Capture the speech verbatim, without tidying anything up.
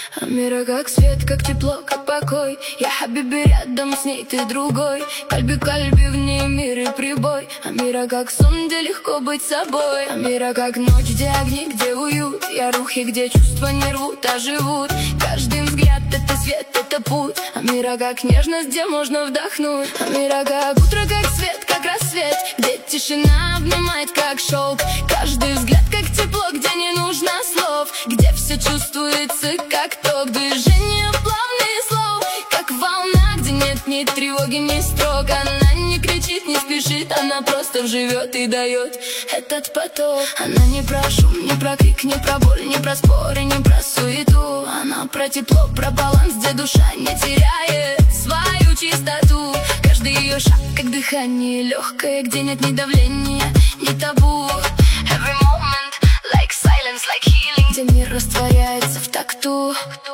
Амира как свет, как тепло, как покой. Я хабиби, рядом с ней ты другой. Кальби-кальби, в ней мир и прибой. Амира как сон, где легко быть собой. Амира как ночь, где огни, где уют. Я рухи, где чувства не рвут, а живут. Каждый взгляд — это свет, это путь. Амира как нежность, где можно вдохнуть. Амира как утро, как свет, как рассвет, где тишина обнимает, как шелк. Каждый взгляд как тепло, где не нужно слов, где все чувствуется, как ток. Движение плавные слов, как волна, где нет ни тревоги, ни строк. Она не кричит, не спешит, она просто живет и дает этот поток. Она не про шум, не про крик, не про боль, не про споры, не про суету. Она про тепло, про баланс, где душа не теряет свою чистоту. Каждый ее шаг как дыхание легкое, где нет ни давления, ни табу. Every moment like silence, like healing, где мир растворяется в такту.